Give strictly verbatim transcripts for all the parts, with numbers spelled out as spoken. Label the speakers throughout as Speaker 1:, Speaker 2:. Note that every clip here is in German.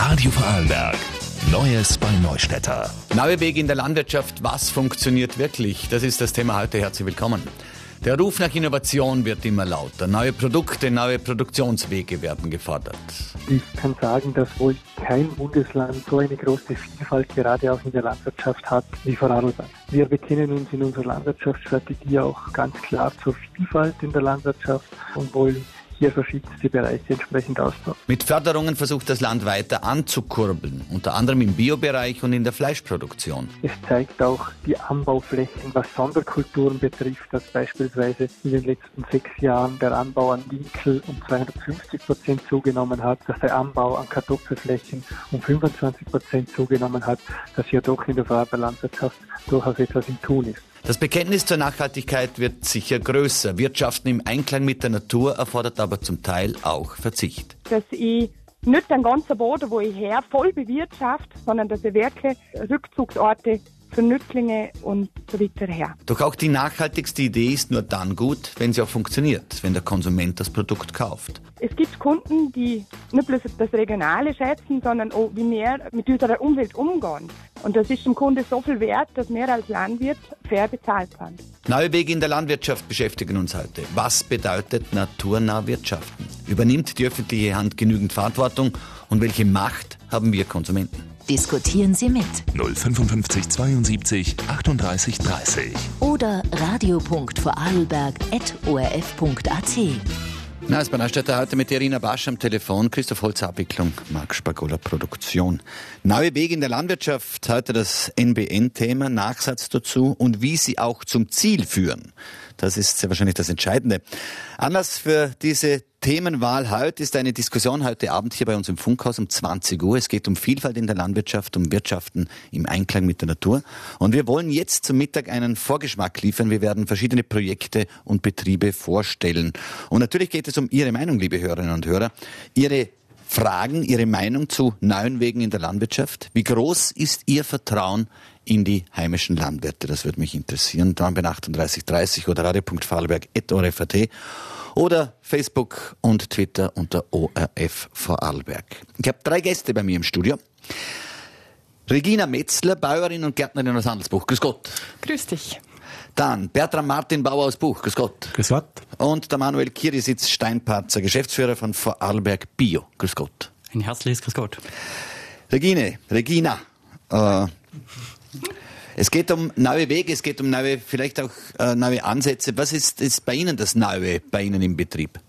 Speaker 1: Radio Vorarlberg. Neues bei Neustädter.
Speaker 2: Neue Wege in der Landwirtschaft, was funktioniert wirklich? Das ist das Thema heute. Herzlich willkommen. Der Ruf nach Innovation wird immer lauter. Neue Produkte, neue Produktionswege werden gefordert.
Speaker 3: Ich kann sagen, dass wohl kein Bundesland so eine große Vielfalt gerade auch in der Landwirtschaft hat wie Vorarlberg. Wir bekennen uns in unserer Landwirtschaftsstrategie auch ganz klar zur Vielfalt in der Landwirtschaft und wollen hier verschiedenste Bereiche entsprechend ausbauen.
Speaker 2: Mit Förderungen versucht das Land weiter anzukurbeln, unter anderem im Biobereich und in der Fleischproduktion.
Speaker 3: Es zeigt auch die Anbauflächen, was Sonderkulturen betrifft, dass beispielsweise in den letzten sechs Jahren der Anbau an Dinkel um zweihundertfünfzig Prozent zugenommen hat, dass der Anbau an Kartoffelflächen um fünfundzwanzig Prozent zugenommen hat, dass hier doch in der Vorarlberger Landwirtschaft durchaus etwas im Tun ist.
Speaker 2: Das Bekenntnis zur Nachhaltigkeit wird sicher größer. Wirtschaften im Einklang mit der Natur erfordert aber zum Teil auch Verzicht.
Speaker 4: Dass ich nicht den ganzen Boden, wo ich her, voll bewirtschafte, sondern dass ich wirklich Rückzugsorte für Nützlinge und so weiter her.
Speaker 2: Doch auch die nachhaltigste Idee ist nur dann gut, wenn sie auch funktioniert, wenn der Konsument das Produkt kauft.
Speaker 4: Es gibt Kunden, die nicht bloß das Regionale schätzen, sondern auch, wie wir mit unserer Umwelt umgehen. Und das ist dem Kunde so viel wert, dass wir als Landwirt fair bezahlt werden.
Speaker 2: Neue Wege in der Landwirtschaft beschäftigen uns heute. Was bedeutet naturnah wirtschaften? Übernimmt die öffentliche Hand genügend Verantwortung? Und welche Macht haben wir Konsumenten?
Speaker 5: Diskutieren Sie mit
Speaker 1: null fünfundfünfzig zweiundsiebzig achtunddreißig dreißig.
Speaker 5: oder radio punkt vorarlberg at o r f punkt a t.
Speaker 2: Na, ist bei Neustädter heute mit Irina Basch am Telefon, Christoph Holz Abwicklung, Marc Spagola Produktion. Neue Wege in der Landwirtschaft, heute das N B N-Thema, Nachsatz dazu und wie sie auch zum Ziel führen. Das ist sehr wahrscheinlich das Entscheidende. Anlass für diese Themenwahl heute ist eine Diskussion heute Abend hier bei uns im Funkhaus um zwanzig Uhr. Es geht um Vielfalt in der Landwirtschaft, um Wirtschaften im Einklang mit der Natur. Und wir wollen jetzt zum Mittag einen Vorgeschmack liefern. Wir werden verschiedene Projekte und Betriebe vorstellen. Und natürlich geht es um Ihre Meinung, liebe Hörerinnen und Hörer. Ihre Fragen, Ihre Meinung zu neuen Wegen in der Landwirtschaft. Wie groß ist Ihr Vertrauen in die heimischen Landwirte? Das würde mich interessieren. Dran bei achtunddreißig dreißig oder radio punkt vorarlberg at o r f punkt a t oder Facebook und Twitter unter O R F Vorarlberg. Ich habe drei Gäste bei mir im Studio. Regina Metzler, Bäuerin und Gärtnerin aus Handelsbuch. Grüß Gott.
Speaker 6: Grüß dich.
Speaker 2: Dann Bertram Martin, Bauer aus Buch. Grüß Gott.
Speaker 7: Grüß Gott.
Speaker 2: Und der Manuel Kirisitz Steinparzer, Geschäftsführer von Vorarlberg Bio. Grüß Gott.
Speaker 7: Ein herzliches Grüß Gott.
Speaker 2: Regine, Regina, äh, es geht um neue Wege, es geht um neue, vielleicht auch äh, neue Ansätze. Was ist, ist bei Ihnen das Neue, bei Ihnen im Betrieb?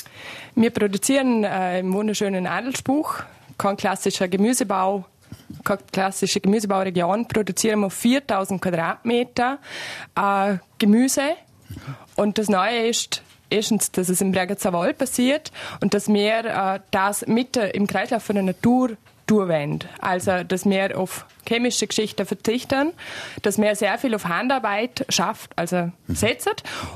Speaker 6: Wir produzieren äh, im wunderschönen Adelsbuch, kein klassischer Gemüsebau, keine klassische Gemüsebauregion, produzieren wir viertausend Quadratmeter äh, Gemüse. Und das Neue ist, erstens, dass es im Bregenzer Wald passiert und dass wir äh, das mit äh, im Kreislauf von der Natur durchwenden. Also, dass wir auf chemische Geschichten verzichten, dass wir sehr viel auf Handarbeit schafft, also mhm. setzen.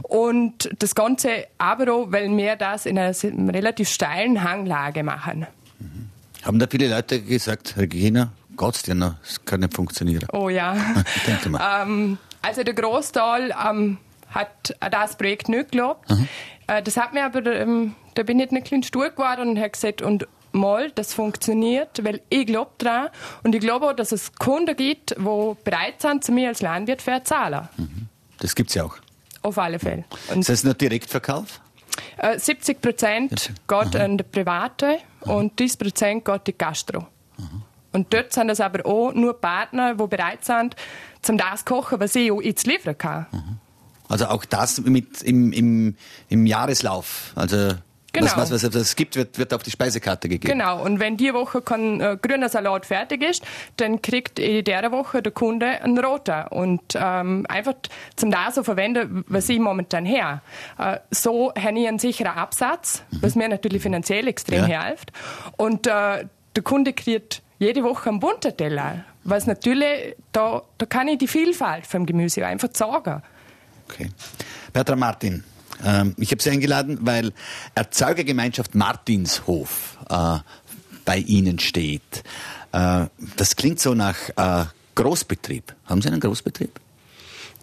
Speaker 6: Und das Ganze aber auch, weil wir das in einer relativ steilen Hanglage machen.
Speaker 2: Mhm. Haben da viele Leute gesagt, Regina, Gott's dir noch, das kann nicht funktionieren?
Speaker 6: Oh ja.
Speaker 2: Denke mal.
Speaker 6: ähm, also der Großteil ähm, hat an das Projekt nicht geglaubt. Mhm. Äh, das hat mir aber, ähm, da bin ich nicht ein kleines stur geworden und habe gesagt, und mal, das funktioniert, weil ich glaube daran und ich glaube auch, dass es Kunden gibt, die bereit sind, zu mir als Landwirt zu zahlen.
Speaker 2: Mhm. Das gibt es ja auch.
Speaker 6: Auf alle Fälle. Und
Speaker 2: ist das nur Direktverkauf?
Speaker 6: Äh, siebzig Prozent geht an die Private mhm. und dreißig Prozent geht in die Gastro. Mhm. Und dort sind das aber auch nur Partner, die bereit sind, zum das zu kochen, was ich auch jetzt liefern kann.
Speaker 2: Mhm. Also auch das mit im, im, im Jahreslauf, also
Speaker 6: Genau.
Speaker 2: Was, was, was es gibt, wird, wird auf die Speisekarte gegeben.
Speaker 6: Genau, und wenn die Woche kein äh, grüner Salat fertig ist, dann kriegt in der Woche der Kunde einen roten. Und ähm, einfach zum das so verwenden, was ich momentan her. Äh, so habe ich einen sicheren Absatz, mhm. was mir natürlich finanziell extrem ja. hilft. Und äh, der Kunde kriegt jede Woche einen bunten Teller. Was natürlich, da, da kann ich die Vielfalt vom Gemüse einfach sagen.
Speaker 2: Okay. Bertram Martin. Ich habe Sie eingeladen, weil Erzeugergemeinschaft Martinshof äh, bei Ihnen steht. Äh, das klingt so nach äh, Großbetrieb. Haben Sie einen Großbetrieb?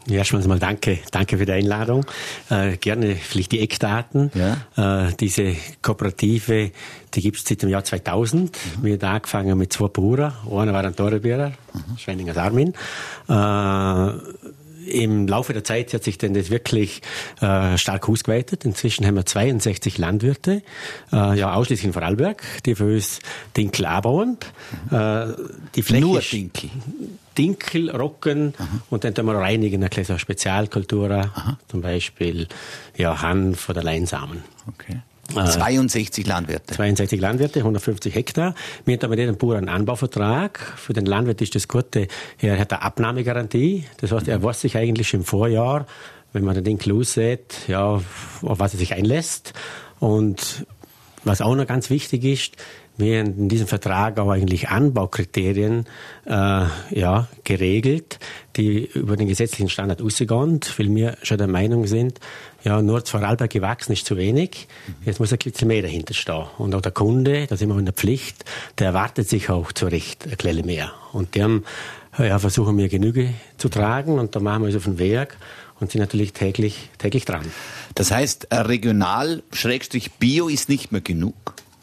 Speaker 7: Ja, erstmal mal danke, danke für die Einladung. Äh, gerne vielleicht die Eckdaten. Ja. Äh, diese Kooperative, die gibt es seit dem Jahr zweitausend. Mhm. Wir haben angefangen mit zwei Bauern. Einer war ein Torrebierer, mhm. Schwenninger Armin. Äh, Im Laufe der Zeit hat sich denn das wirklich äh, stark ausgeweitet. Inzwischen haben wir zweiundsechzig Landwirte, äh, ja ausschließlich in Vorarlberg, die für uns Dinkel anbauen. Mhm. Äh, die Fläche
Speaker 2: Nur Dinkel?
Speaker 7: Dinkel, Roggen, aha. Und dann tun wir reinigen, eine so Spezialkulturen, zum Beispiel ja, Hanf oder Leinsamen.
Speaker 2: Okay. zweiundsechzig Landwirte.
Speaker 7: zweiundsechzig Landwirte, hundertfünfzig Hektar. Wir haben mit jedem Bauern einen Anbauvertrag. Für den Landwirt ist das Gute, er hat eine Abnahmegarantie. Das heißt, er weiß sich eigentlich im Vorjahr, wenn man den Dinkel aussät, ja, auf was er sich einlässt. Und was auch noch ganz wichtig ist, wir haben in diesem Vertrag auch eigentlich Anbaukriterien äh, ja, geregelt, die über den gesetzlichen Standard rausgehen, weil wir schon der Meinung sind, ja, nur zu Vorarlberg gewachsen ist zu wenig. Jetzt muss ein bisschen mehr dahinter stehen. Und auch der Kunde, da sind wir in der Pflicht, der erwartet sich auch zu Recht ein bisschen mehr. Und dem ja, versuchen wir Genüge zu tragen und da machen wir uns auf den Weg und sind natürlich täglich, täglich dran.
Speaker 2: Das heißt, regional, Schrägstrich Bio ist nicht mehr genug?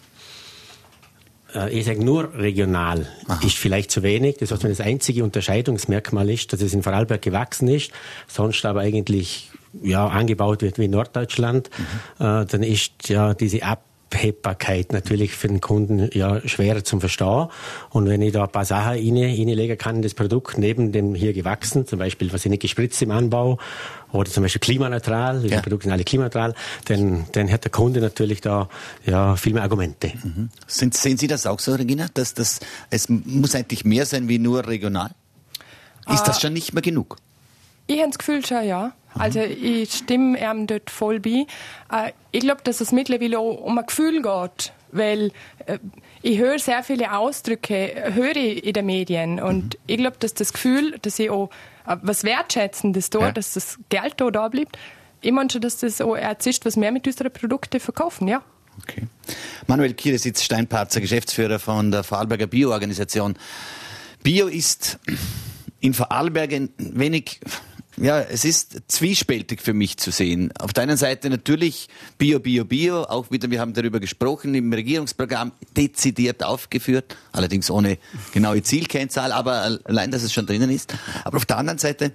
Speaker 7: Ich sage nur regional. Aha. Ist vielleicht zu wenig. Das heißt, wenn das einzige Unterscheidungsmerkmal ist, dass es in Vorarlberg gewachsen ist, sonst aber eigentlich ja, angebaut wird wie in Norddeutschland, mhm. äh, dann ist ja diese Abhebbarkeit natürlich für den Kunden ja schwerer zum Verstehen. Und wenn ich da ein paar Sachen rein, reinlegen kann in das Produkt, neben dem hier gewachsen, zum Beispiel, was ich nicht gespritzt im Anbau, oder zum Beispiel klimaneutral, die ja. Produkte sind alle klimaneutral, dann, dann hat der Kunde natürlich da ja, viel mehr Argumente.
Speaker 2: Mhm. Sind, sehen Sie das auch so, Regina? Dass das, es muss eigentlich mehr sein wie nur regional? Ist uh, das schon nicht mehr genug?
Speaker 6: Ich habe das Gefühl schon, ja. Also ich stimme ihm dort voll bei. Uh, ich glaube, dass es mittlerweile auch um ein Gefühl geht, weil uh, ich höre sehr viele Ausdrücke, höre ich in den Medien und mhm. ich glaube, dass das Gefühl, dass ich auch was Wertschätzendes da, ja. dass das Geld da, da bleibt. Ich meine schon, dass das auch Erz ist, was wir mit unseren Produkten verkaufen, ja.
Speaker 2: Okay. Manuel Kieresitz, Steinparzer, Geschäftsführer von der Vorarlberger Bio-Organisation. Bio ist in Vorarlberg ein wenig, ja, es ist zwiespältig für mich zu sehen. Auf der einen Seite natürlich Bio, Bio, Bio, auch wieder, wir haben darüber gesprochen, im Regierungsprogramm dezidiert aufgeführt, allerdings ohne genaue Zielkennzahl, aber allein, dass es schon drinnen ist. Aber auf der anderen Seite,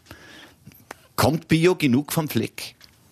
Speaker 2: kommt Bio genug vom Fleck?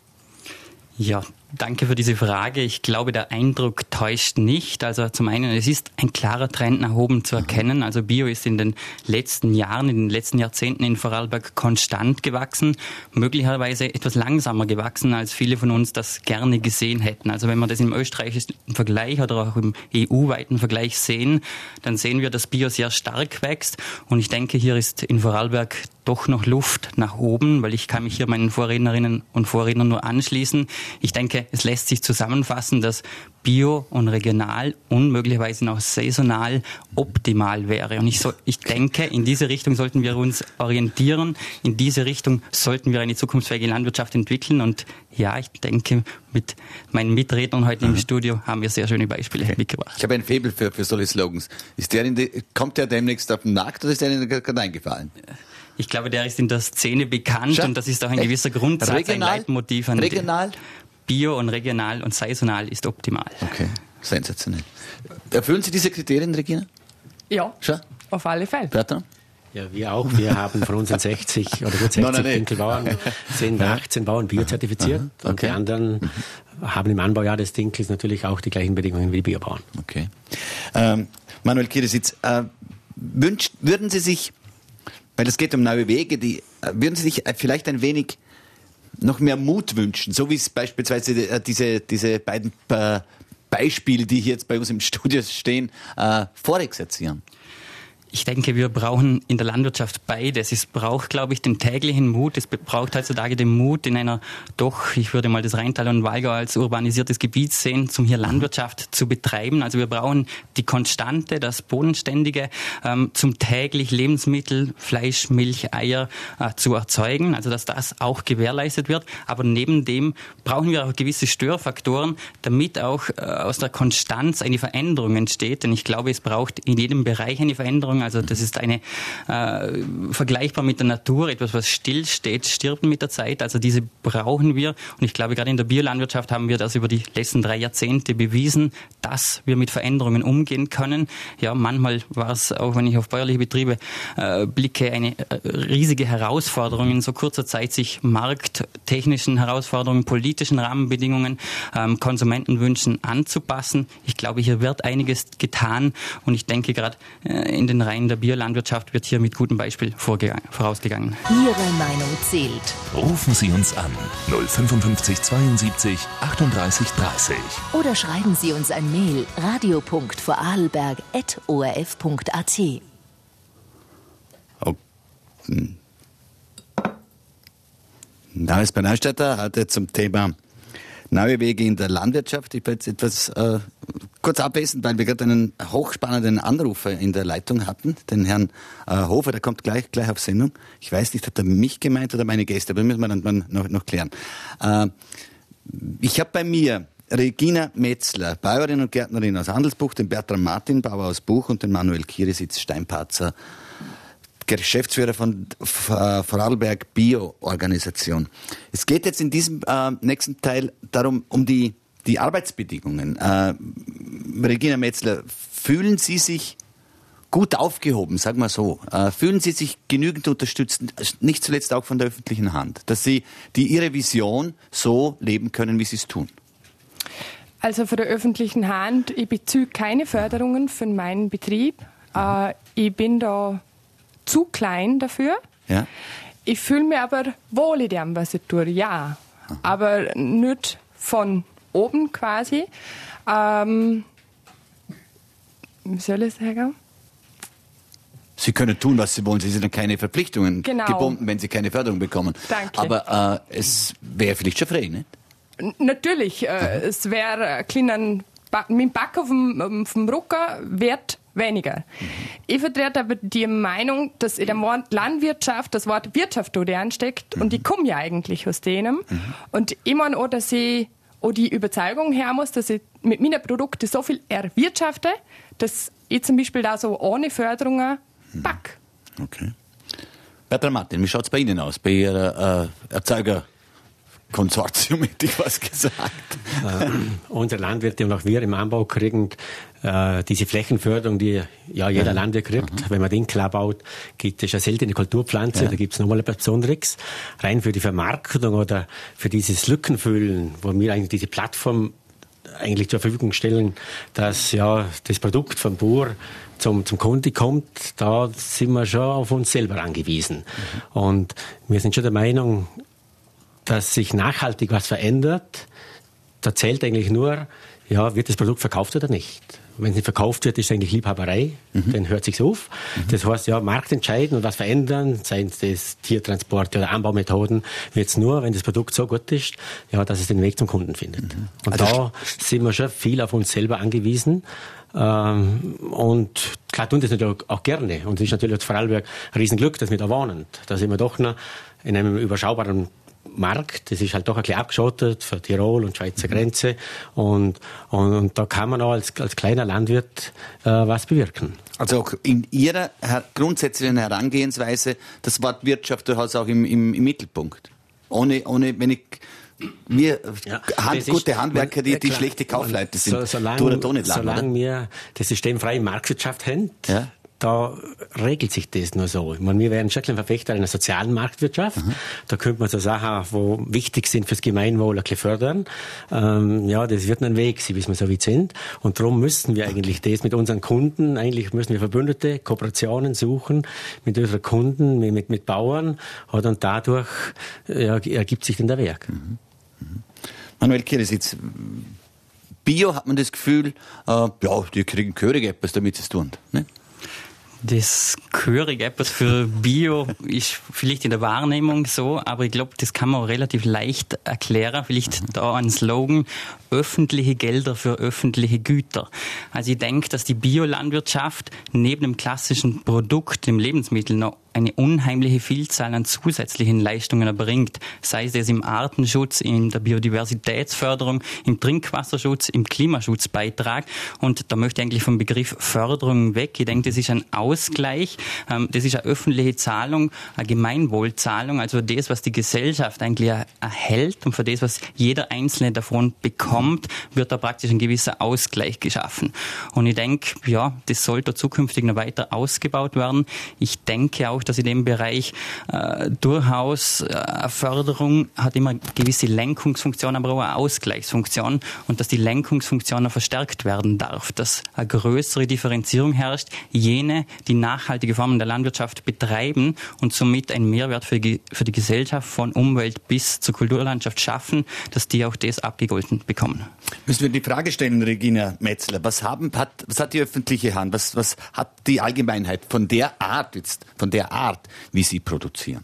Speaker 8: Ja, danke für diese Frage. Ich glaube, der Eindruck täuscht nicht. Also zum einen, es ist ein klarer Trend nach oben zu erkennen. Also Bio ist in den letzten Jahren, in den letzten Jahrzehnten in Vorarlberg konstant gewachsen, möglicherweise etwas langsamer gewachsen, als viele von uns das gerne gesehen hätten. Also wenn wir das im österreichischen Vergleich oder auch im E U-weiten Vergleich sehen, dann sehen wir, dass Bio sehr stark wächst. Und ich denke, hier ist in Vorarlberg doch noch Luft nach oben, weil ich kann mich hier meinen Vorrednerinnen und Vorrednern nur anschließen. Ich denke, es lässt sich zusammenfassen, dass Bio und regional und möglicherweise noch saisonal optimal wäre. Und ich, so, ich denke, in diese Richtung sollten wir uns orientieren. In diese Richtung sollten wir eine zukunftsfähige Landwirtschaft entwickeln. Und ja, ich denke, mit meinen Mitrednern heute im Studio haben wir sehr schöne Beispiele okay. mitgebracht.
Speaker 2: Ich habe ein Faible für, für solche Slogans. Ist der in die, kommt der demnächst auf den Markt oder ist der Ihnen gerade eingefallen?
Speaker 8: Ich glaube, der ist in der Szene bekannt Schau. und das ist auch ein Echt? gewisser Grundsatz, regional, ein Leitmotiv. An
Speaker 2: regional?
Speaker 8: Bio und regional und saisonal ist optimal.
Speaker 2: Okay, sensationell. Erfüllen Sie diese Kriterien, Regina?
Speaker 6: Ja, Schau. auf alle Fälle.
Speaker 2: Bertrand?
Speaker 7: Ja, wir auch. Wir haben von unseren sechzig oder gut sechzig Dinkelbauern sind achtzehn Bauern biozertifiziert. Aha. Okay. Und die anderen mhm. haben im Anbaujahr des Dinkels natürlich auch die gleichen Bedingungen wie die Biobauern.
Speaker 2: Okay. Ähm, Manuel Kieresitz, äh, wünscht, würden Sie sich, weil es geht um neue Wege, die, würden Sie sich vielleicht ein wenig noch mehr Mut wünschen, so wie es beispielsweise diese, diese beiden Beispiele, die hier jetzt bei uns im Studio stehen, äh, vorexerzieren?
Speaker 8: Ich denke, wir brauchen in der Landwirtschaft beides. Es braucht, glaube ich, den täglichen Mut. Es braucht heutzutage den Mut, in einer doch, ich würde mal das Rheintal und Walgau als urbanisiertes Gebiet sehen, zum hier Landwirtschaft zu betreiben. Also wir brauchen die Konstante, das Bodenständige, ähm, zum täglich Lebensmittel, Fleisch, Milch, Eier äh, zu erzeugen. Also dass das auch gewährleistet wird. Aber neben dem brauchen wir auch gewisse Störfaktoren, damit auch äh, aus der Konstanz eine Veränderung entsteht. Denn ich glaube, es braucht in jedem Bereich eine Veränderung. Also das ist eine äh, vergleichbar mit der Natur, etwas, was still steht, stirbt mit der Zeit. Also diese brauchen wir. Und ich glaube, gerade in der Biolandwirtschaft haben wir das über die letzten drei Jahrzehnte bewiesen, dass wir mit Veränderungen umgehen können. Ja, manchmal war es, auch wenn ich auf bäuerliche Betriebe äh, blicke, eine äh, riesige Herausforderung in so kurzer Zeit, sich markttechnischen Herausforderungen, politischen Rahmenbedingungen, ähm, Konsumentenwünschen anzupassen. Ich glaube, hier wird einiges getan und ich denke, gerade äh, in den Reihen der Biolandwirtschaft wird hier mit gutem Beispiel vorausgegangen.
Speaker 5: Ihre Meinung zählt.
Speaker 1: Rufen Sie uns an null fünfundfünfzig zweiundsiebzig achtunddreißig dreißig.
Speaker 5: Oder schreiben Sie uns ein Mail radio punkt vorarlberg at o r f punkt a t.
Speaker 2: Oh. Hm. Davis bei Neustädter hatte zum Thema neue Wege in der Landwirtschaft. Ich bin jetzt etwas äh, kurz abwesend, weil wir gerade einen hochspannenden Anrufer in der Leitung hatten, den Herrn äh, Hofer, der kommt gleich, gleich auf Sendung. Ich weiß nicht, hat er mich gemeint oder meine Gäste, aber das müssen wir dann noch, noch klären. Äh, ich habe bei mir Regina Metzler, Bäuerin und Gärtnerin aus Handelsbucht, den Bertram Martin, Bauer aus Buch und den Manuel Kieresitz, Steinparzer, Geschäftsführer von Vorarlberg Bio-Organisation. Es geht jetzt in diesem äh, nächsten Teil darum, um die, die Arbeitsbedingungen. Äh, Regina Metzler, fühlen Sie sich gut aufgehoben, sagen wir so? Äh, fühlen Sie sich genügend unterstützt, nicht zuletzt auch von der öffentlichen Hand, dass Sie die Ihre Vision so leben können, wie Sie es tun?
Speaker 6: Also von der öffentlichen Hand, ich beziehe keine Förderungen für meinen Betrieb. Äh, ich bin da zu klein dafür. Ja. Ich fühle mich aber wohl in dem, was ich tue, ja. Aha. Aber nicht von oben quasi. Ähm, wie soll ich sagen?
Speaker 2: Sie können tun, was Sie wollen. Sie sind dann keine Verpflichtungen
Speaker 6: genau.
Speaker 2: gebunden, wenn Sie keine Förderung bekommen.
Speaker 6: Danke.
Speaker 2: Aber äh, es wäre vielleicht schon frei, nicht?
Speaker 6: N- natürlich. Äh, es wäre ein kleiner ba- mit dem Back auf dem, auf dem Rücken wird weniger. Mhm. Ich vertrete aber die Meinung, dass in dem Wort Landwirtschaft das Wort Wirtschaft da ansteckt mhm. und ich komme ja eigentlich aus denen. Mhm. Und ich meine auch, dass ich auch die Überzeugung her muss, dass ich mit meinen Produkten so viel erwirtschafte, dass ich zum Beispiel da so ohne Förderungen mhm. back.
Speaker 2: Okay. Bertram Martin, wie schaut es bei Ihnen aus, bei Ihrer äh, Erzeugerkonsortium, hätte ich was gesagt?
Speaker 7: Äh, unsere Landwirte und auch wir im Anbau kriegen äh, diese Flächenförderung, die ja jeder ja. Landwirt kriegt. Aha. Wenn man den klar baut, gibt es eine seltene Kulturpflanze, ja. da gibt es nochmal etwas Besonderes. Rein für die Vermarktung oder für dieses Lückenfüllen, wo wir eigentlich diese Plattform eigentlich zur Verfügung stellen, dass ja das Produkt vom Bauer zum, zum Kunde kommt, da sind wir schon auf uns selber angewiesen. Mhm. Und wir sind schon der Meinung, dass sich nachhaltig was verändert. Da zählt eigentlich nur, ja, wird das Produkt verkauft oder nicht. Wenn es nicht verkauft wird, ist es eigentlich Liebhaberei, mhm. dann hört sich's auf. Mhm. Das heißt, ja, Markt entscheiden und was verändern, seien es Tiertransporte oder Anbaumethoden, wird's nur, wenn das Produkt so gut ist, ja, dass es den Weg zum Kunden findet. Mhm. Und also da sind wir schon viel auf uns selber angewiesen. Ähm, und klar tun das natürlich auch gerne. Und es ist natürlich für Vorarlberg ein Riesenglück, dass wir da wohnen. Da sind wir doch noch in einem überschaubaren Markt, das ist halt doch ein bisschen abgeschottet für Tirol und Schweizer Grenze und, und, und da kann man auch als, als kleiner Landwirt äh, was bewirken.
Speaker 2: Also auch in Ihrer her- grundsätzlichen Herangehensweise das Wort Wirtschaft durchaus auch im, im, im Mittelpunkt. Ohne, ohne, wenn ich wir
Speaker 7: ja,
Speaker 2: Hand, gute ist, Handwerker, die, die
Speaker 7: klar,
Speaker 2: schlechte Kaufleute sind,
Speaker 7: so, solange,
Speaker 2: tun das nicht lang,
Speaker 7: solange
Speaker 2: oder?
Speaker 7: wir das System freie Marktwirtschaft haben,
Speaker 2: ja.
Speaker 7: da regelt sich das nur so. Ich meine, wir wären schon ein Verfechter einer sozialen Marktwirtschaft. Mhm. Da könnte man so Sachen, wo wichtig sind fürs Gemeinwohl, ein bisschen fördern. Ähm, ja, das wird ein Weg, bis wir so weit sind. Und darum müssen wir eigentlich das mit unseren Kunden, eigentlich müssen wir Verbündete, Kooperationen suchen mit unseren Kunden, mit, mit, mit Bauern. Und dadurch ja, ergibt sich dann der Weg.
Speaker 2: Mhm. Mhm. Manuel Kieresitz, Bio hat man das Gefühl, äh, ja, die kriegen gehörig etwas, damit sie es tun, ne?
Speaker 8: Das gehörig etwas für Bio ist vielleicht in der Wahrnehmung so, aber ich glaube, das kann man auch relativ leicht erklären. Vielleicht da ein Slogan: öffentliche Gelder für öffentliche Güter. Also ich denke, dass die Biolandwirtschaft neben dem klassischen Produkt, dem Lebensmittel, noch eine unheimliche Vielzahl an zusätzlichen Leistungen erbringt, sei es im Artenschutz, in der Biodiversitätsförderung, im Trinkwasserschutz, im Klimaschutzbeitrag. Und da möchte ich eigentlich vom Begriff Förderung weg. Ich denke, das ist ein Ausgleich, das ist eine öffentliche Zahlung, eine Gemeinwohlzahlung, also das, was die Gesellschaft eigentlich erhält und für das, was jeder Einzelne davon bekommt, wird da praktisch ein gewisser Ausgleich geschaffen. Und ich denke, ja, das sollte zukünftig noch weiter ausgebaut werden. Ich denke auch, dass in dem Bereich äh, durchaus äh, eine Förderung hat immer eine gewisse Lenkungsfunktion, aber auch eine Ausgleichsfunktion und dass die Lenkungsfunktion noch verstärkt werden darf, dass eine größere Differenzierung herrscht, jene, die nachhaltige Formen der Landwirtschaft betreiben und somit einen Mehrwert für die, für die Gesellschaft von Umwelt bis zur Kulturlandschaft schaffen, dass die auch das abgegolten bekommen.
Speaker 2: Müssen wir die Frage stellen, Regina Metzler, was, haben, hat, was hat die öffentliche Hand, was, was hat die Allgemeinheit von der Art jetzt, von der Art, wie sie produzieren?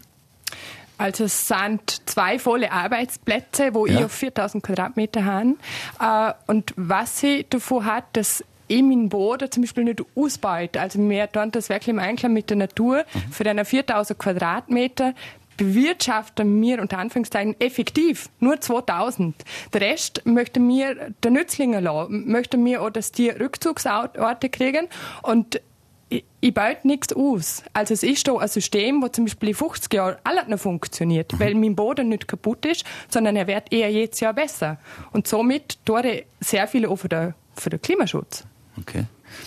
Speaker 6: Also es sind zwei volle Arbeitsplätze, wo
Speaker 2: ja.
Speaker 6: ich auf viertausend Quadratmeter habe. Und was ich davon hat, dass ich meinen Boden zum Beispiel nicht ausbeute. Also wir tun das wirklich im Einklang mit der Natur. Mhm. Für deine viertausend Quadratmeter bewirtschaften wir unter Anführungszeichen effektiv nur zweitausend. Der Rest möchten wir den Nützlingen lassen, möchten wir auch, dass die Rückzugsorte kriegen und ich, ich baue nichts aus. Also es ist da ein System, das zum Beispiel in fünfzig Jahren alles noch funktioniert, mhm. weil mein Boden nicht kaputt ist, sondern er wird eher jedes Jahr besser. Und somit tue ich sehr viel auch für den, für den Klimaschutz.
Speaker 2: Okay.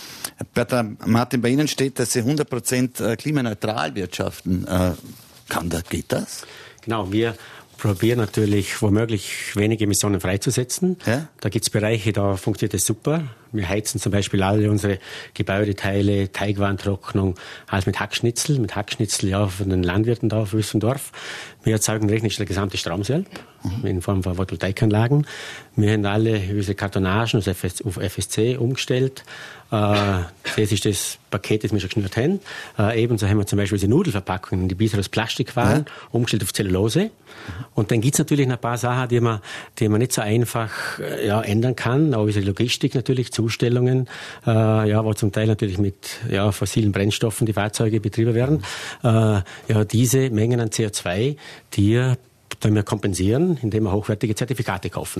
Speaker 2: Bertha, Martin, bei Ihnen steht, dass Sie hundert Prozent klimaneutral wirtschaften. Kann das, geht das?
Speaker 7: Genau, wir probieren natürlich womöglich wenige Emissionen freizusetzen. Ja? Da gibt es Bereiche, da funktioniert das super. Wir heizen zum Beispiel alle unsere Gebäudeteile, Teigwarentrocknung, alles mit Hackschnitzel, mit Hackschnitzel ja von den Landwirten da auf Wüstendorf. Wir erzeugen technisch den gesamten Strom selbst, mhm. in Form von Photovoltaikanlagen. Wir haben alle unsere Kartonagen auf F S C umgestellt. Äh, das ist das Paket, das wir schon geschnürt haben. Äh, ebenso haben wir zum Beispiel unsere Nudelverpackungen, die bisher aus Plastik waren, ja. umgestellt auf Zellulose. Mhm. Und dann gibt es natürlich noch ein paar Sachen, die man, die man nicht so einfach äh, ja, ändern kann. Auch unsere Logistik natürlich, Zustellungen, äh, ja, wo zum Teil natürlich mit ja, fossilen Brennstoffen die Fahrzeuge betrieben werden. Mhm. Äh, ja, diese Mengen an C O zwei, die wir kompensieren, indem wir hochwertige Zertifikate kaufen.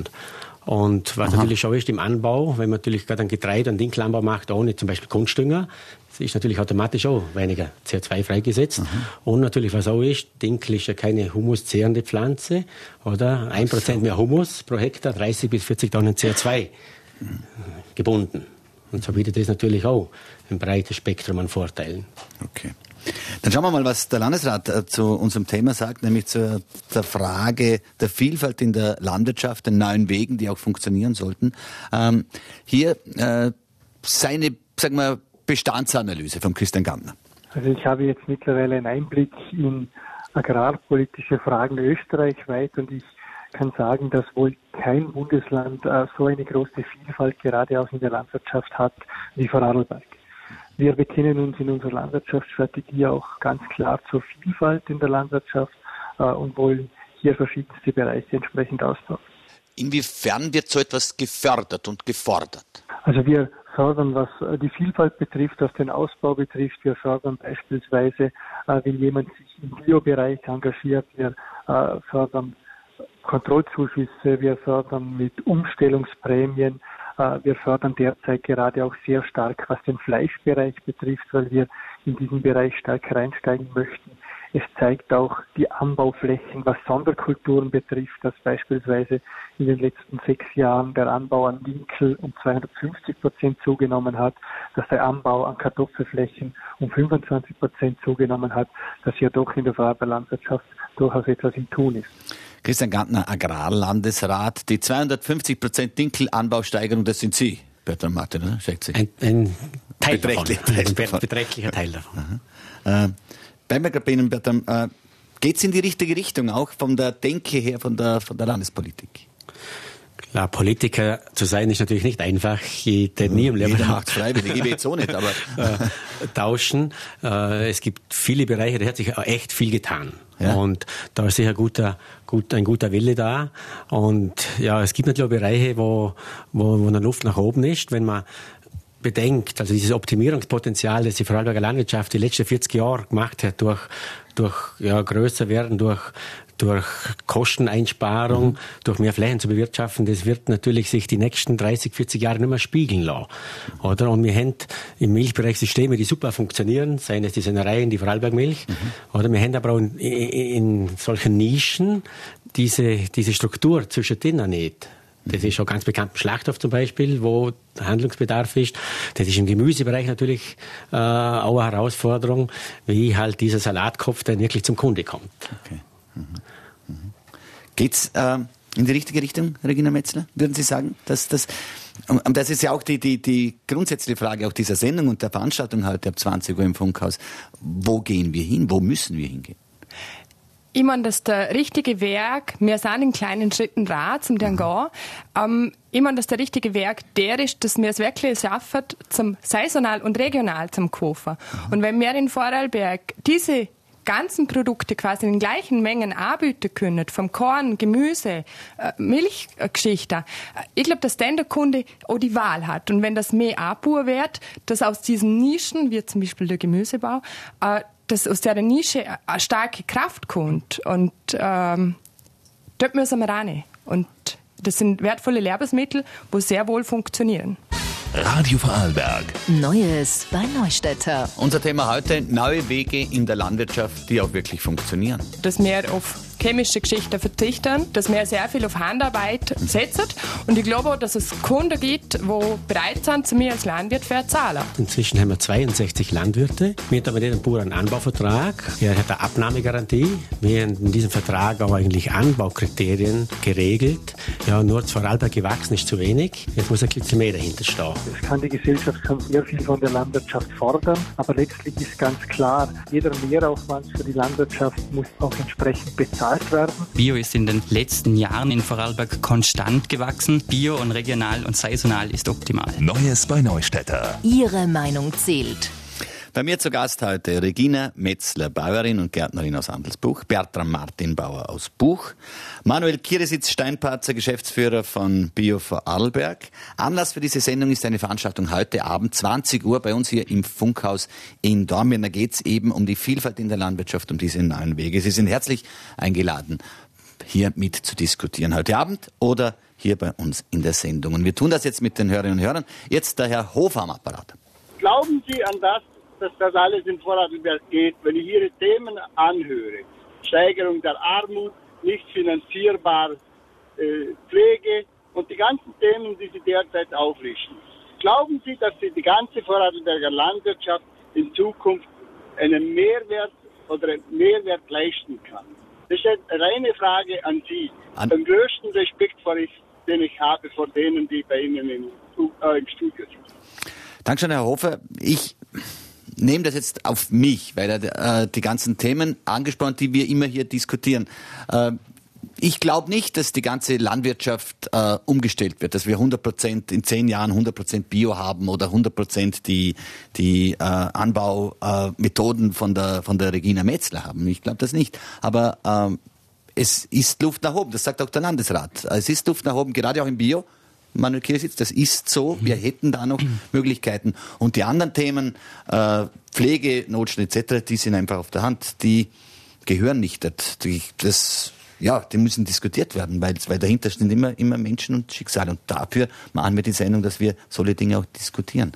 Speaker 7: Und was Aha. natürlich schon ist im Anbau, wenn man natürlich gerade einen Getreide- und Dinkelanbau macht, ohne zum Beispiel Kunstdünger, ist natürlich automatisch auch weniger C O zwei freigesetzt. Aha. Und natürlich, was auch ist, Dinkel ist ja keine humuszehrende Pflanze, oder? Ein Prozent mehr Humus pro Hektar, dreißig bis vierzig Tonnen C O zwei mhm. gebunden. Und so bietet das natürlich auch ein breites Spektrum an Vorteilen.
Speaker 2: Okay. Dann schauen wir mal, was der Landesrat äh, zu unserem Thema sagt, nämlich zu der Frage der Vielfalt in der Landwirtschaft, den neuen Wegen, die auch funktionieren sollten. Ähm, hier äh, seine, sagen wir, Bestandsanalyse von Christian Gantner.
Speaker 3: Also ich habe jetzt mittlerweile einen Einblick in agrarpolitische Fragen österreichweit und ich kann sagen, dass wohl kein Bundesland äh, so eine große Vielfalt gerade auch in der Landwirtschaft hat wie Vorarlberg. Wir bekennen uns in unserer Landwirtschaftsstrategie auch ganz klar zur Vielfalt in der Landwirtschaft äh, und wollen hier verschiedenste Bereiche entsprechend ausbauen.
Speaker 2: Inwiefern wird so etwas gefördert und gefordert?
Speaker 3: Also wir fördern, was die Vielfalt betrifft, was den Ausbau betrifft. Wir fördern beispielsweise, äh, wenn jemand sich im Biobereich engagiert, wir äh, fördern Kontrollzuschüsse, wir fördern mit Umstellungsprämien. Wir fördern derzeit gerade auch sehr stark, was den Fleischbereich betrifft, weil wir in diesen Bereich stark reinsteigen möchten. Es zeigt auch die Anbauflächen, was Sonderkulturen betrifft, dass beispielsweise in den letzten sechs Jahren der Anbau an Dinkel um zweihundertfünfzig Prozent zugenommen hat, dass der Anbau an Kartoffelflächen um fünfundzwanzig Prozent zugenommen hat, dass hier doch in der Vorarlberg-Landwirtschaft durchaus etwas im Tun ist.
Speaker 2: Christian Gantner, Agrarlandesrat, die zweihundertfünfzig Prozent Dinkelanbausteigerung, das sind Sie, Bertha Martin, oder? Sie?
Speaker 7: Ein, ein Teil
Speaker 2: Beträchtlich,
Speaker 7: davon.
Speaker 2: Teil
Speaker 7: Ein
Speaker 2: davon.
Speaker 7: beträchtlicher Teil davon.
Speaker 2: Äh, bleiben wir gerade bei Ihnen, Bertha. Äh, geht es in die richtige Richtung, auch von der Denke her, von der, von der Landespolitik?
Speaker 7: Klar, Politiker zu sein ist natürlich nicht einfach. Ich tät nie im Leben
Speaker 2: Jeder macht es freiwillig, ich will jetzt auch nicht, aber
Speaker 7: äh, tauschen. Äh, es gibt viele Bereiche, da hat sich echt viel getan. Ja. Und da ist sicher guter, gut, ein guter Wille da. Und ja, es gibt natürlich auch Bereiche, wo, wo, wo eine Luft nach oben ist. Wenn man bedenkt, also dieses Optimierungspotenzial, das die Vorarlberger Landwirtschaft die letzten vierzig Jahre gemacht hat, durch, durch ja, größer werden, durch durch Kosteneinsparung, mhm. durch mehr Flächen zu bewirtschaften, das wird natürlich sich die nächsten dreißig, vierzig Jahre nicht mehr spiegeln lassen. Oder? Und wir haben im Milchbereich Systeme, die super funktionieren, seien es die Sennereien, die Vorarlbergmilch, mhm. oder wir haben aber auch in, in solchen Nischen diese, diese Struktur zwischendrin nicht. Das ist schon ganz bekannt im Schlachthof zum Beispiel, wo Handlungsbedarf ist. Das ist im Gemüsebereich natürlich äh, auch eine Herausforderung, wie halt dieser Salatkopf dann wirklich zum Kunde kommt.
Speaker 2: Okay. Mhm. Mhm. Geht's äh, in die richtige Richtung, Regina Metzler? Würden Sie sagen, dass das, und das ist ja auch die, die, die grundsätzliche Frage auch dieser Sendung und der Veranstaltung heute ab zwanzig Uhr im Funkhaus. Wo gehen wir hin? Wo müssen wir hingehen?
Speaker 6: Ich meine, dass der richtige Weg, wir sind in kleinen Schritten dran, zum den gehen. Ähm, ich meine, dass der richtige Weg der ist, dass wir es wirklich schaffen, zum saisonal und regional zum kaufen. Und wenn wir in Vorarlberg diese ganzen Produkte quasi in den gleichen Mengen anbieten können, vom Korn, Gemüse, äh, Milchgeschichten. Ich glaube, dass dann der Kunde auch die Wahl hat. Und wenn das mehr Anbau wird, dass aus diesen Nischen, wie zum Beispiel der Gemüsebau, äh, dass aus dieser Nische eine starke Kraft kommt. Und ähm, dort müssen wir rein. Und das sind wertvolle Lebensmittel, die sehr wohl funktionieren.
Speaker 1: Radio Vorarlberg.
Speaker 5: Neues bei Neustädter.
Speaker 2: Unser Thema heute, neue Wege in der Landwirtschaft, die auch wirklich funktionieren.
Speaker 6: Dass wir auf chemische Geschichten verzichten, dass wir sehr viel auf Handarbeit setzen. Und ich glaube auch, dass es Kunden gibt, die bereit sind, zu mir als Landwirt zu zahlen.
Speaker 7: Inzwischen haben wir zweiundsechzig Landwirte. Wir haben mit jedem Bauern einen Anbauvertrag. Er hat eine Abnahmegarantie. Wir haben in diesem Vertrag auch eigentlich Anbaukriterien geregelt. Ja, nur zu Vorarlberg gewachsen ist zu wenig. Jetzt muss ein bisschen mehr dahinter stehen.
Speaker 3: Es kann die Gesellschaft kann sehr viel von der Landwirtschaft fordern, aber letztlich ist ganz klar, jeder Mehraufwand für die Landwirtschaft muss auch entsprechend bezahlt werden.
Speaker 8: Bio ist in den letzten Jahren in Vorarlberg konstant gewachsen. Bio und regional und saisonal ist optimal.
Speaker 1: Neues bei Neustädter.
Speaker 5: Ihre Meinung zählt.
Speaker 2: Bei mir zu Gast heute Regina Metzler, Bäuerin und Gärtnerin aus Andelsbuch, Bertram Martinbauer aus Buch, Manuel Kieresitz-Steinparzer, Geschäftsführer von Bio Vorarlberg. Anlass für diese Sendung ist eine Veranstaltung heute Abend, zwanzig Uhr, bei uns hier im Funkhaus in Dornbirn. Da geht es eben um die Vielfalt in der Landwirtschaft, um diese neuen Wege. Sie sind herzlich eingeladen, hier mit zu diskutieren heute Abend oder hier bei uns in der Sendung. Und wir tun das jetzt mit den Hörerinnen und Hörern. Jetzt der Herr Hofer am Apparat.
Speaker 9: Glauben Sie an das, dass das alles in Vorarlberg geht, wenn ich Ihre Themen anhöre? Steigerung der Armut, nicht finanzierbar, äh, Pflege und die ganzen Themen, die Sie derzeit aufrichten. Glauben Sie, dass Sie die ganze Vorarlberger Landwirtschaft in Zukunft einen Mehrwert oder einen Mehrwert leisten kann? Das ist eine reine Frage an Sie. An Den größten Respekt, vor ich, den ich habe vor denen, die bei Ihnen im, äh, im Studio sind.
Speaker 2: Dankeschön, Herr Hofer. Ich nehme das jetzt auf mich, weil er äh, die ganzen Themen angesprochen, die wir immer hier diskutieren. Äh, ich glaube nicht, dass die ganze Landwirtschaft äh, umgestellt wird, dass wir hundert Prozent in zehn Jahren hundert Prozent Bio haben oder hundert Prozent die die äh, Anbaumethoden äh, von der von der Regina Metzler haben. Ich glaube das nicht. Aber äh, es ist Luft nach oben. Das sagt auch der Landesrat. Es ist Luft nach oben, gerade auch im Bio. Manuel Kieresitz, das ist so. Wir hätten da noch Möglichkeiten. Und die anderen Themen, äh, Pflege, Notstand et cetera, die sind einfach auf der Hand. Die gehören nicht. Das, das, ja, die müssen diskutiert werden, weil, weil dahinter stehen immer, immer Menschen und Schicksale. Und dafür machen wir die Sendung, dass wir solche Dinge auch diskutieren.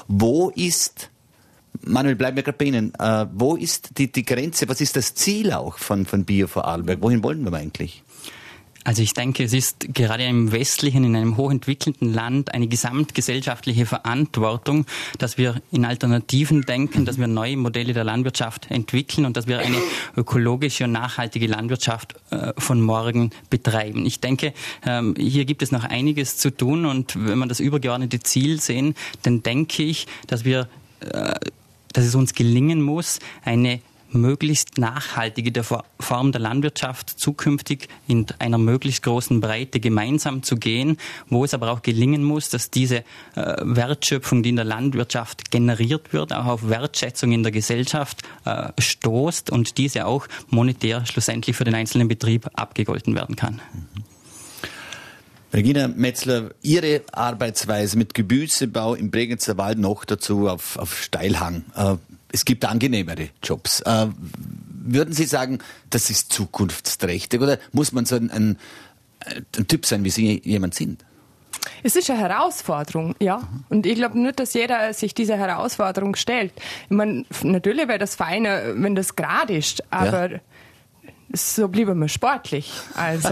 Speaker 2: Wo ist, Manuel, bleiben wir gerade bei Ihnen, äh, wo ist die, die Grenze, was ist das Ziel auch von, von Bio Vorarlberg? Wohin wollen wir eigentlich?
Speaker 8: Also ich denke, es ist gerade im westlichen, in einem hochentwickelten Land eine gesamtgesellschaftliche Verantwortung, dass wir in Alternativen denken, dass wir neue Modelle der Landwirtschaft entwickeln und dass wir eine ökologische und nachhaltige Landwirtschaft äh, von morgen betreiben. Ich denke, ähm, hier gibt es noch einiges zu tun und wenn wir das übergeordnete Ziel sehen, dann denke ich, dass wir, äh, dass es uns gelingen muss, eine möglichst nachhaltige Form der Landwirtschaft zukünftig in einer möglichst großen Breite gemeinsam zu gehen, wo es aber auch gelingen muss, dass diese äh, Wertschöpfung, die in der Landwirtschaft generiert wird, auch auf Wertschätzung in der Gesellschaft äh, stoßt und diese auch monetär schlussendlich für den einzelnen Betrieb abgegolten werden kann.
Speaker 2: Regina Metzler, Ihre Arbeitsweise mit Gemüsebau im Bregenzer Wald noch dazu auf, auf Steilhang. Äh, es gibt angenehmere Jobs. Äh, würden Sie sagen, das ist zukunftsträchtig oder muss man so ein, ein, ein Typ sein, wie Sie jemand sind?
Speaker 6: Es ist eine Herausforderung, ja. Und ich glaube nicht, dass jeder sich diese Herausforderung stellt. Ich meine, natürlich wäre das feiner, wenn das gerade ist, aber ja. So bleiben wir sportlich. Also,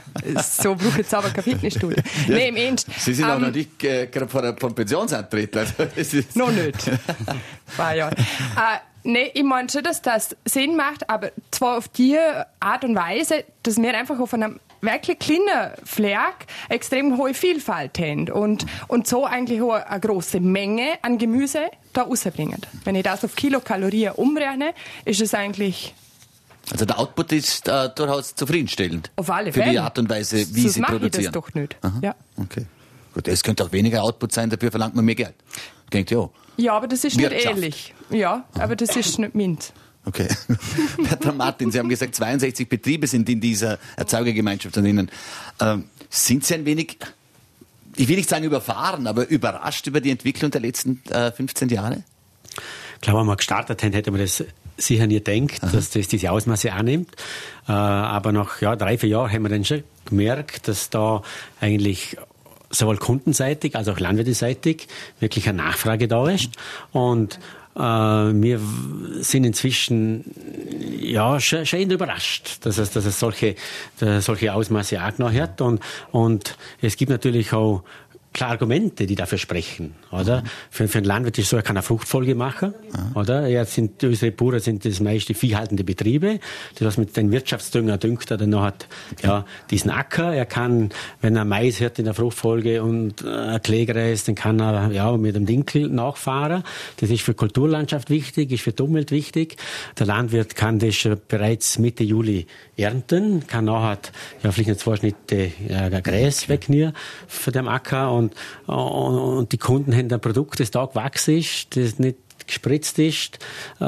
Speaker 6: so braucht es aber kein Fitnessstudio. Ja. Nee, im Ernst.
Speaker 2: Sie sind
Speaker 6: ähm,
Speaker 2: auch noch nicht äh, gerade vor einem Pensionsantritt. Also,
Speaker 6: noch nicht. Zwei Jahre. Äh, nee, ich meine schon, dass das Sinn macht, aber zwar auf die Art und Weise, dass wir einfach auf einem wirklich kleinen Fleck extrem hohe Vielfalt haben und, und so eigentlich auch eine grosse Menge an Gemüse da rausbringen. Wenn ich das auf Kilokalorien umrechne, ist es eigentlich...
Speaker 2: Also der Output ist äh, durchaus zufriedenstellend.
Speaker 6: Auf alle
Speaker 2: Für
Speaker 6: Fälle.
Speaker 2: die Art und Weise, wie
Speaker 6: Sonst
Speaker 2: Sie
Speaker 6: mache
Speaker 2: produzieren.
Speaker 6: Ich das doch nicht.
Speaker 2: Aha.
Speaker 6: Ja.
Speaker 2: Okay. Gut, es könnte auch weniger Output sein, dafür verlangt man mehr Geld. Denkt ja auch.
Speaker 6: Ja, aber das ist nicht ehrlich. Ja, aber das ist nicht meins.
Speaker 2: Okay. Bertram Martin, Sie haben gesagt, zweiundsechzig Betriebe sind in dieser Erzeugergemeinschaft von Ihnen. Ähm, sind Sie ein wenig, ich will nicht sagen überfahren, aber überrascht über die Entwicklung der letzten äh, fünfzehn Jahre?
Speaker 7: Ich glaube, wenn wir gestartet haben, hätte man das sicher nie gedacht, Aha. dass das diese Ausmaße annimmt. Äh, aber nach ja, drei, vier Jahren haben wir dann schon gemerkt, dass da eigentlich sowohl kundenseitig als auch landwirteseitig wirklich eine Nachfrage da ist. Und äh, wir sind inzwischen ja, schon, schon überrascht, dass es, dass es solche, dass solche Ausmaße angenommen hat. Und, und es gibt natürlich auch klar Argumente, die dafür sprechen, oder? Mhm. Für, für einen Landwirt ist so, er kann eine Fruchtfolge machen, mhm. oder? Er sind, unsere Bauern sind das meiste viehhaltende Betriebe. Das heißt, mit den Wirtschaftsdünger düngt er dann noch hat, ja, diesen Acker. Er kann, wenn er Mais hört in der Fruchtfolge und äh, Klägreis, dann kann er, ja, mit dem Dinkel nachfahren. Das ist für Kulturlandschaft wichtig, ist für die Umwelt wichtig. Der Landwirt kann das bereits Mitte Juli ernten, kann nachher, ja, vielleicht nicht zwei Schnitte ja, Gräs wegnehmen für den Acker und Und, und die Kunden haben ein Produkt, das da gewachsen ist, das nicht gespritzt ist,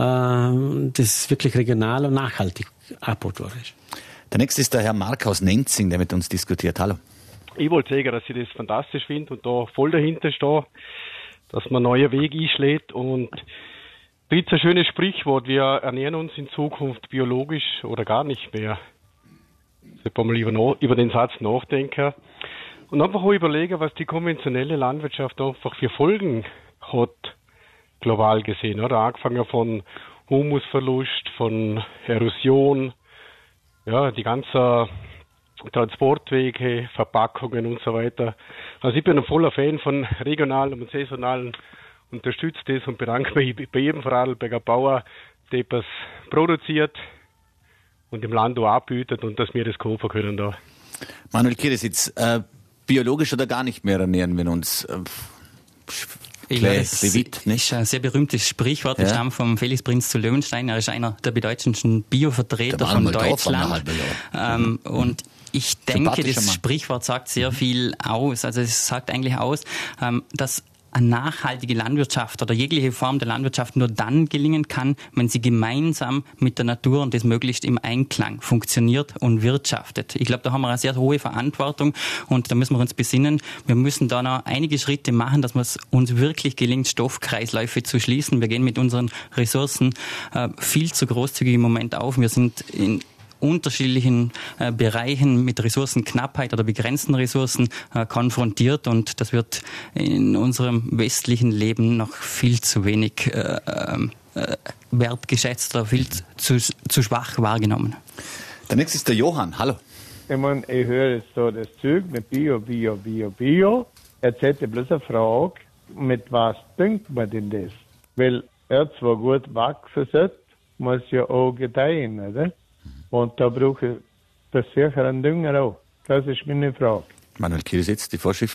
Speaker 7: äh, das wirklich regional und nachhaltig angeboten worden ist.
Speaker 2: Der nächste ist der Herr Mark aus Nenzing, der mit uns diskutiert. Hallo.
Speaker 10: Ich wollte sagen, dass ich das fantastisch finde und da voll dahinter stehe, dass man neue Wege einschlägt. Und da gibt es ein schönes Sprichwort, wir ernähren uns in Zukunft biologisch oder gar nicht mehr. Ich sollte mal über, über den Satz nachdenken. Und einfach auch überlegen, was die konventionelle Landwirtschaft einfach für Folgen hat, global gesehen, oder? Angefangen von Humusverlust, von Erosion, ja, die ganzen Transportwege, Verpackungen und so weiter. Also ich bin ein voller Fan von regionalen und saisonalen, unterstütze das und bedanke mich bei jedem Vorarlberger Bauer, der etwas produziert und im Land auch abbietet und dass wir das kaufen können da.
Speaker 2: Manuel Kirisitz, äh, biologisch oder gar nicht mehr ernähren wir uns? Äh,
Speaker 8: Ja, das ist ein sehr berühmtes Sprichwort. Das ja. stammt vom Felix Prinz zu Löwenstein. Er ist einer der bedeutendsten Biovertreter von Deutschland. Ähm, und ich denke, das Sprichwort sagt sehr viel aus. Also es sagt eigentlich aus, ähm, dass eine nachhaltige Landwirtschaft oder jegliche Form der Landwirtschaft nur dann gelingen kann, wenn sie gemeinsam mit der Natur und das möglichst im Einklang funktioniert und wirtschaftet. Ich glaube, da haben wir eine sehr hohe Verantwortung und da müssen wir uns besinnen. Wir müssen da noch einige Schritte machen, dass es uns wirklich gelingt, Stoffkreisläufe zu schließen. Wir gehen mit unseren Ressourcen äh, viel zu großzügig im Moment auf. Wir sind in unterschiedlichen äh, Bereichen mit Ressourcenknappheit oder begrenzten Ressourcen äh, konfrontiert und das wird in unserem westlichen Leben noch viel zu wenig äh, äh, wertgeschätzt oder viel zu, zu schwach wahrgenommen.
Speaker 2: Der nächste ist der Johann. Hallo.
Speaker 11: Ich meine, ich höre jetzt so das Zeug mit Bio, Bio, Bio, Bio. Jetzt hätte ich bloß eine Frage, mit was düngt man denn das? Weil er zwar gut wachsen sollte, muss ja auch gedeihen, oder? Und da brauche ich das sicher einen Dünger auch. Das ist meine Frage.
Speaker 2: Manuel Kirisitz, die Vorschriften?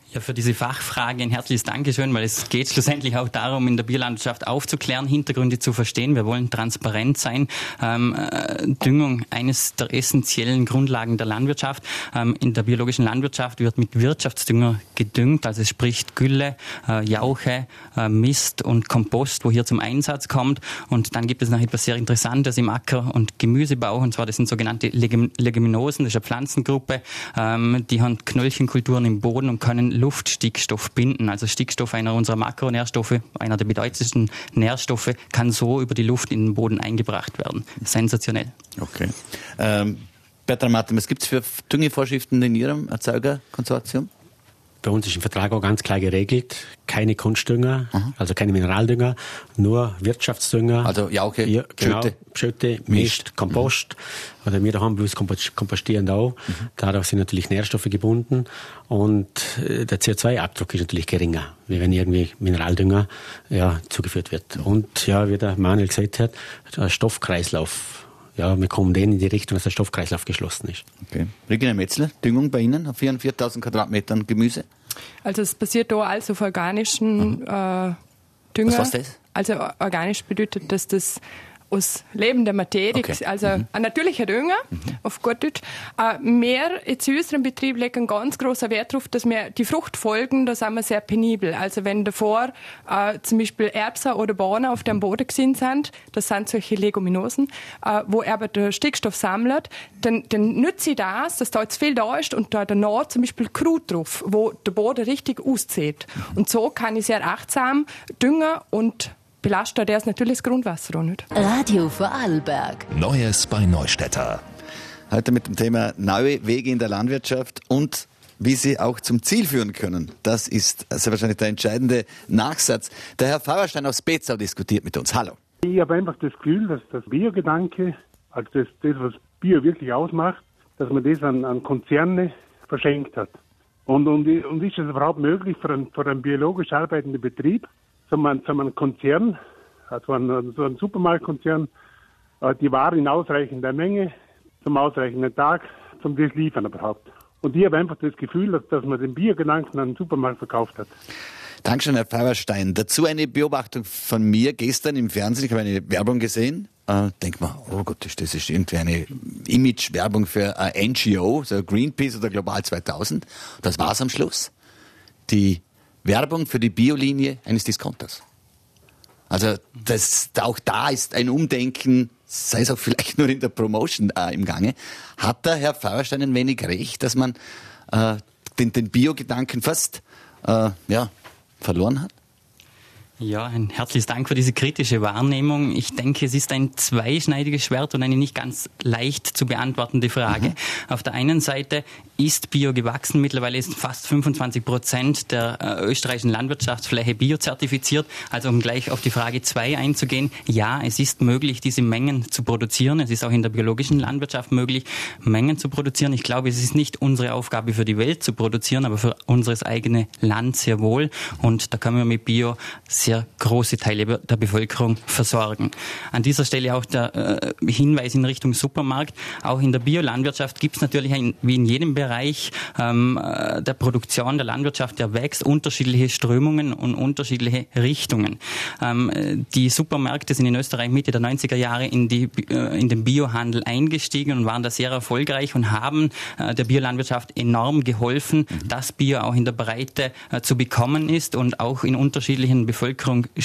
Speaker 8: Ja, für diese Fachfrage ein herzliches Dankeschön, weil es geht schlussendlich auch darum, in der Biolandwirtschaft aufzuklären, Hintergründe zu verstehen. Wir wollen transparent sein. Ähm, äh, Düngung, eines der essentiellen Grundlagen der Landwirtschaft. Ähm, in der biologischen Landwirtschaft wird mit Wirtschaftsdünger gedüngt, also es spricht Gülle, äh, Jauche, äh, Mist und Kompost, wo hier zum Einsatz kommt. Und dann gibt es noch etwas sehr Interessantes im Acker- und Gemüsebau, und zwar das sind sogenannte Legum- Leguminosen, das ist eine Pflanzengruppe, ähm, die haben Knöllchenkulturen im Boden und können Luftstickstoff binden. Also Stickstoff, einer unserer Makronährstoffe, einer der bedeutendsten Nährstoffe, kann so über die Luft in den Boden eingebracht werden. Sensationell.
Speaker 2: Okay. Ähm, Bertram Martin, was gibt es für Düngevorschriften in Ihrem Erzeugerkonsortium?
Speaker 7: Bei uns ist im Vertrag auch ganz klar geregelt, keine Kunstdünger, Aha. also keine Mineraldünger, nur Wirtschaftsdünger.
Speaker 2: Also Jauche,
Speaker 7: ja, genau,
Speaker 2: Schöte,
Speaker 7: Schöte, Mist, Kompost. Mhm. Oder wir da haben wir kompostieren auch. Mhm. Dadurch sind natürlich Nährstoffe gebunden und äh, der C O zwei Abdruck ist natürlich geringer, wie wenn irgendwie Mineraldünger ja, zugeführt wird. Und ja, wie der Manuel gesagt hat, der Stoffkreislauf. Ja, wir kommen denen in die Richtung, dass der Stoffkreislauf geschlossen ist.
Speaker 2: Okay. Regina Metzler, Düngung bei Ihnen auf viertausend Quadratmetern Gemüse?
Speaker 6: Also es basiert da alles auf organischen äh, Dünger.
Speaker 2: Was ist das?
Speaker 6: Also organisch bedeutet, dass das aus lebender Materie,
Speaker 2: Okay.
Speaker 6: also
Speaker 2: Mhm.
Speaker 6: ein natürlicher Dünger,
Speaker 2: Mhm.
Speaker 6: auf gut Deutsch. Äh, wir jetzt in unserem Betrieb legen ganz großer Wert darauf, dass wir die Fruchtfolgen, da sind wir sehr penibel. Also wenn davor äh, zum Beispiel Erbsen oder Bohnen auf dem Boden gewesen sind, das sind solche Leguminosen, äh, wo aber der Stickstoff sammelt, dann, dann nütze ich das, dass da jetzt viel da ist und da danach zum Beispiel Krut drauf, wo der Boden richtig auszieht. Und so kann ich sehr achtsam düngen und belastet der ist natürlich das Grundwasser auch nicht.
Speaker 5: Radio Vorarlberg.
Speaker 1: Neues bei Neustädter.
Speaker 2: Heute mit dem Thema neue Wege in der Landwirtschaft und wie sie auch zum Ziel führen können. Das ist sehr wahrscheinlich der entscheidende Nachsatz. Der Herr Feuerstein aus Bezau diskutiert mit uns. Hallo.
Speaker 12: Ich habe einfach das Gefühl, dass das Bio-Gedanke, also das, das, was Bio wirklich ausmacht, dass man das an, an Konzerne verschenkt hat. Und, und, und ist es überhaupt möglich für einen, für einen biologisch arbeitenden Betrieb, so man, so man Konzern, also ein, so ein Supermarktkonzern, die Ware in ausreichender Menge, zum ausreichenden Tag, zum das liefern überhaupt. Und ich habe einfach das Gefühl, dass, dass man den Biogedanken an den Supermarkt verkauft hat.
Speaker 2: Dankeschön, Herr Feuerstein. Dazu eine Beobachtung von mir gestern im Fernsehen. Ich habe eine Werbung gesehen. Äh, denk mal, oh Gott, das ist irgendwie eine Image-Werbung für ein N G O, so Greenpeace oder Global zweitausend. Das war's am Schluss. Die Werbung für die Biolinie eines Diskonters. Also das, auch da ist ein Umdenken, sei es auch vielleicht nur in der Promotion äh, im Gange. Hat der Herr Feuerstein ein wenig recht, dass man äh, den, den Bio-Gedanken fast äh, ja, verloren hat?
Speaker 8: Ja, ein herzliches Dank für diese kritische Wahrnehmung. Ich denke, es ist ein zweischneidiges Schwert und eine nicht ganz leicht zu beantwortende Frage. Mhm. Auf der einen Seite ist Bio gewachsen. Mittlerweile ist fast fünfundzwanzig Prozent der äh, österreichischen Landwirtschaftsfläche biozertifiziert. Also um gleich auf die Frage zwei einzugehen. Ja, es ist möglich, diese Mengen zu produzieren. Es ist auch in der biologischen Landwirtschaft möglich, Mengen zu produzieren. Ich glaube, es ist nicht unsere Aufgabe für die Welt zu produzieren, aber für unseres eigene Land sehr wohl. Und da können wir mit Bio sehr große Teile der Bevölkerung versorgen. An dieser Stelle auch der äh, Hinweis in Richtung Supermarkt. Auch in der Biolandwirtschaft gibt es natürlich, ein, wie in jedem Bereich ähm, der Produktion, der Landwirtschaft, der wächst, unterschiedliche Strömungen und unterschiedliche Richtungen. Ähm, die Supermärkte sind in Österreich Mitte der neunziger Jahre in, die, äh, in den Biohandel eingestiegen und waren da sehr erfolgreich und haben äh, der Biolandwirtschaft enorm geholfen, mhm. dass Bio auch in der Breite äh, zu bekommen ist und auch in unterschiedlichen Bevölkerungsschichten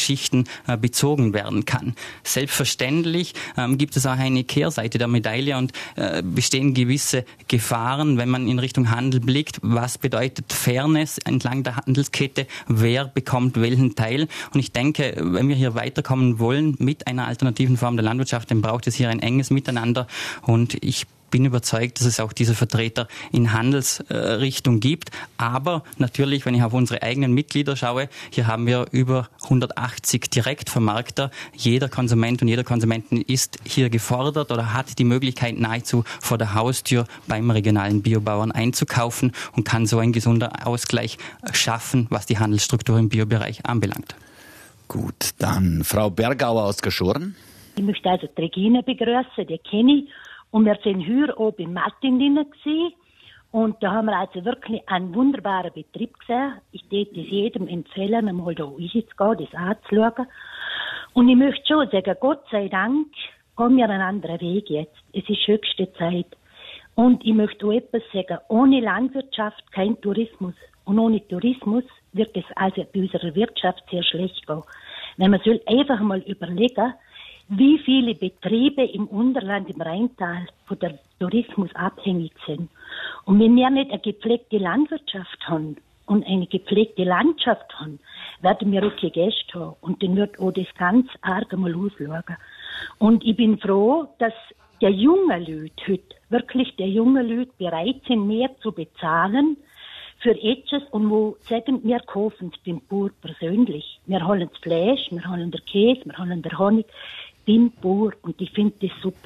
Speaker 8: äh, bezogen werden kann. Selbstverständlich ähm, gibt es auch eine Kehrseite der Medaille und äh, bestehen gewisse Gefahren, wenn man in Richtung Handel blickt. Was bedeutet Fairness entlang der Handelskette? Wer bekommt welchen Teil? Und ich denke, wenn wir hier weiterkommen wollen mit einer alternativen Form der Landwirtschaft, dann braucht es hier ein enges Miteinander und ich bin überzeugt, dass es auch diese Vertreter in Handelsrichtung äh, gibt. Aber natürlich, wenn ich auf unsere eigenen Mitglieder schaue, hier haben wir über hundertachtzig Direktvermarkter. Jeder Konsument und jeder Konsumentin ist hier gefordert oder hat die Möglichkeit, nahezu vor der Haustür beim regionalen Biobauern einzukaufen und kann so einen gesunden Ausgleich schaffen, was die Handelsstruktur im Biobereich anbelangt.
Speaker 2: Gut, dann Frau Bergauer aus Geschoren.
Speaker 13: Ich möchte also die Regina begrüßen, die kenne ich. Und wir sind hier oben im Martin drin gewesen. Und da haben wir also wirklich einen wunderbaren Betrieb gesehen. Ich würde es jedem empfehlen, einmal da reinzugehen, das anzuschauen. Und ich möchte schon sagen, Gott sei Dank gehen wir einen anderen Weg jetzt. Es ist höchste Zeit. Und ich möchte auch etwas sagen, ohne Landwirtschaft kein Tourismus. Und ohne Tourismus wird es also bei unserer Wirtschaft sehr schlecht gehen. Wenn man soll einfach mal überlegen, wie viele Betriebe im Unterland, im Rheintal von der Tourismus abhängig sind. Und wenn wir nicht eine gepflegte Landwirtschaft haben und eine gepflegte Landschaft haben, werden wir auch keine Gäste haben. Und dann wird auch das ganz arg mal ausschauen. Und ich bin froh, dass der junge Leute heute, wirklich der junge Leute bereit sind, mehr zu bezahlen für etwas und wo sagen, wir kaufen es beim Bauer persönlich. Wir holen das Fleisch, wir holen den Käse, wir holen den Honig beim Bauer und ich finde das super.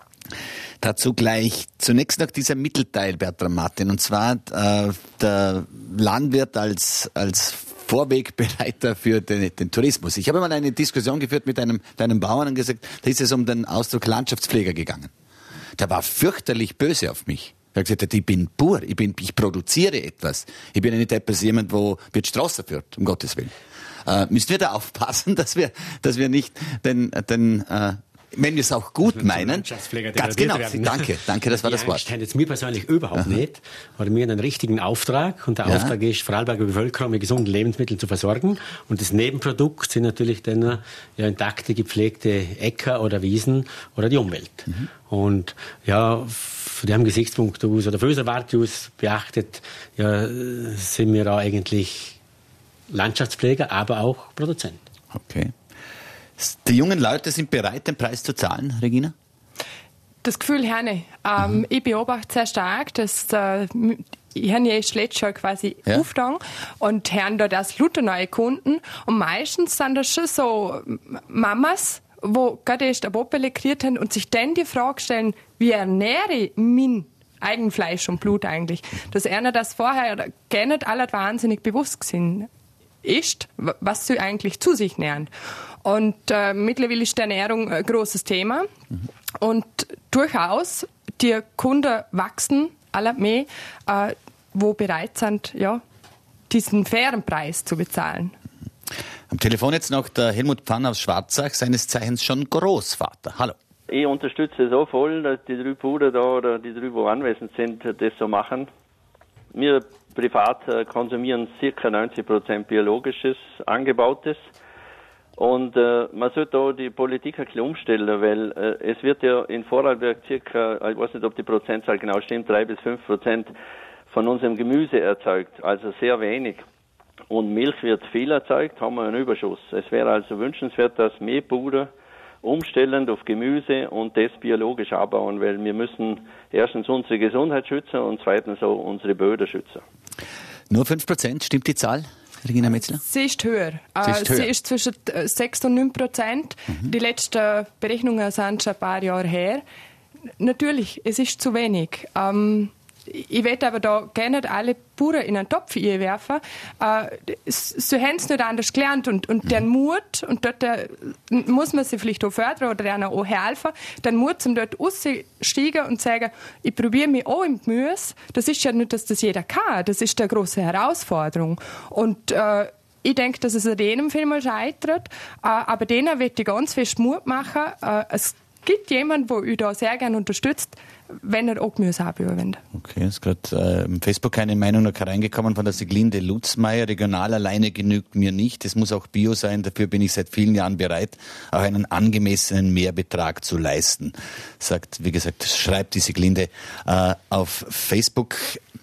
Speaker 2: Dazu gleich zunächst noch dieser Mittelteil, Bertram Martin, und zwar äh, der Landwirt als, als Vorwegbereiter für den, den Tourismus. Ich habe mal eine Diskussion geführt mit einem, mit einem Bauern und gesagt, da ist es um den Ausdruck Landschaftspfleger gegangen. Der war fürchterlich böse auf mich. Er hat gesagt, ich bin Bauer, ich, bin, ich produziere etwas. Ich bin ja nicht etwas jemand, wo wird Straße führt, um Gottes Willen. Äh, müssen wir da aufpassen, dass wir, dass wir nicht den, den äh, wenn wir es auch gut meinen, ganz genau, werden. danke, danke, das war
Speaker 7: die
Speaker 2: das Wort.
Speaker 7: Die jetzt mir persönlich überhaupt Aha. nicht, weil wir einen richtigen Auftrag und der ja. Auftrag ist, Vorarlberger Bevölkerung mit gesunden Lebensmitteln zu versorgen und das Nebenprodukt sind natürlich dann ja, intakte, gepflegte Äcker oder Wiesen oder die Umwelt. Mhm. Und ja, von dem Gesichtspunkt aus oder von unserer Warte aus beachtet, ja, sind wir da eigentlich Landschaftspfleger, aber auch Produzent.
Speaker 2: Okay. Die jungen Leute sind bereit, den Preis zu zahlen, Regina?
Speaker 6: Das Gefühl habe ich. Ähm, mhm. Ich beobachte sehr stark, dass äh, ich habe ja erst letztes Jahr quasi ja. aufgegangen und haben da das lauter neue Kunden und meistens sind das schon so Mamas, die gerade erst ein Boppele gekriegt haben und sich dann die Frage stellen, wie ernähre ich mein Eigenfleisch und Blut eigentlich? Dass einer das vorher gar nicht alle wahnsinnig bewusst sind ist, was sie eigentlich zu sich nähern. Und äh, mittlerweile ist die Ernährung ein großes Thema. Mhm. Und durchaus, die Kunden wachsen alle mehr, äh, wo bereit sind, ja, diesen fairen Preis zu bezahlen.
Speaker 2: Am Telefon jetzt noch der Helmut Pfann aus Schwarzach, seines Zeichens schon Großvater. Hallo.
Speaker 14: Ich unterstütze so voll, dass die drei Brüder da oder die drei, die anwesend sind, das so machen. Wir privat äh, konsumieren ca. neunzig Prozent biologisches, angebautes. Und äh, man sollte da die Politik ein bisschen umstellen, weil äh, es wird ja in Vorarlberg circa, ich weiß nicht, ob die Prozentzahl genau stimmt, drei bis fünf Prozent von unserem Gemüse erzeugt, also sehr wenig. Und Milch wird viel erzeugt, haben wir einen Überschuss. Es wäre also wünschenswert, dass mehr Bauern umstellend auf Gemüse und das biologisch anbauen, weil wir müssen erstens unsere Gesundheit schützen und zweitens auch unsere Böden schützen.
Speaker 2: Nur fünf Prozent, stimmt die Zahl, Regina Metzler?
Speaker 6: Sie ist höher. Sie ist, höher. Sie ist zwischen sechs und neun Prozent. Mhm. Die letzten Berechnungen sind schon ein paar Jahre her. Natürlich, es ist zu wenig. Ähm, Ich werde aber da gerne nicht alle Bauern in einen Topf einwerfen. Äh, sie haben es nicht anders gelernt und, und den Mut, und dort äh, muss man sie vielleicht auch fördern oder ihnen auch helfen, den Mut, um dort auszusteigen und zu sagen, ich probiere mich auch im Gemüse. Das ist ja nicht, dass das jeder kann. Das ist eine grosse Herausforderung. Und äh, ich denke, dass es an denen vielmal scheitert, äh, aber denen wird ich ganz fest Mut machen. Äh, es gibt jemanden, der euch da sehr gerne unterstützt, wenn er auch Gemüse anbauen.
Speaker 2: Okay, es ist gerade äh, im Facebook eine Meinung noch reingekommen von der Siglinde Lutzmeier. Regional alleine genügt mir nicht. Es muss auch Bio sein. Dafür bin ich seit vielen Jahren bereit, auch einen angemessenen Mehrbetrag zu leisten. Sagt, wie gesagt, schreibt die Siglinde äh, auf Facebook.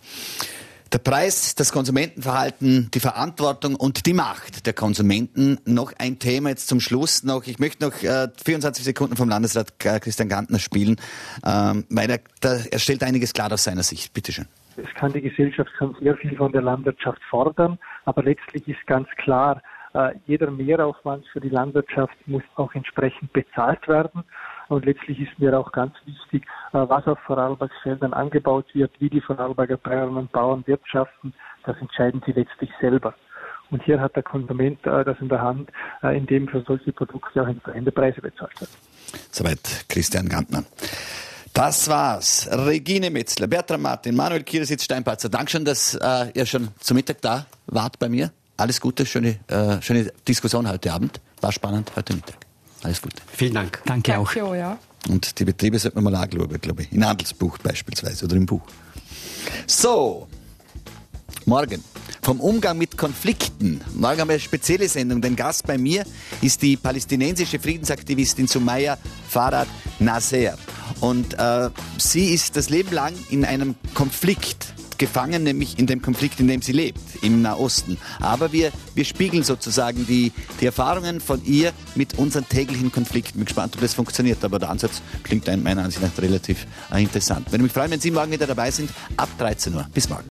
Speaker 2: Der Preis, das Konsumentenverhalten, die Verantwortung und die Macht der Konsumenten. Noch ein Thema jetzt zum Schluss noch. Ich möchte noch äh, vierundzwanzig Sekunden vom Landesrat Christian Gantner spielen, ähm, weil er, da, er stellt einiges klar aus seiner Sicht. Bitte schön.
Speaker 3: Es kann die Gesellschaft kann sehr viel von der Landwirtschaft fordern, aber letztlich ist ganz klar, äh, jeder Mehraufwand für die Landwirtschaft muss auch entsprechend bezahlt werden. Und letztlich ist mir auch ganz wichtig, was auf Vorarlbergs Feldern angebaut wird, wie die Vorarlberger Bäuerinnen und Bauern wirtschaften, das entscheiden sie letztlich selber. Und hier hat der Konsument das in der Hand, indem für solche Produkte auch entsprechende Preise bezahlt werden.
Speaker 2: Soweit Christian Gantner. Das war's. Regine Metzler, Bertram Martin, Manuel Kieresitz, Steinpatzer. Dankeschön, dass äh, ihr schon zum Mittag da wart bei mir. Alles Gute, schöne, äh, schöne Diskussion heute Abend. War spannend heute Mittag. Alles Gute.
Speaker 7: Vielen Dank.
Speaker 8: Danke, Danke
Speaker 6: auch. auch ja.
Speaker 2: Und die Betriebe sollten wir mal anschauen, glaube ich. In Handelsbuch beispielsweise oder im Buch. So, morgen. Vom Umgang mit Konflikten. Morgen haben wir eine spezielle Sendung. Denn Gast bei mir ist die palästinensische Friedensaktivistin Sumaya Farhad Naser. Und äh, sie ist das Leben lang in einem Konflikt gefangen, nämlich in dem Konflikt, in dem sie lebt, im Nahosten. Aber wir, wir spiegeln sozusagen die, die Erfahrungen von ihr mit unseren täglichen Konflikten. Ich bin gespannt, ob das funktioniert, aber der Ansatz klingt meiner Ansicht nach relativ äh, interessant. Ich würde mich freuen, wenn Sie morgen wieder dabei sind, ab dreizehn Uhr. Bis morgen.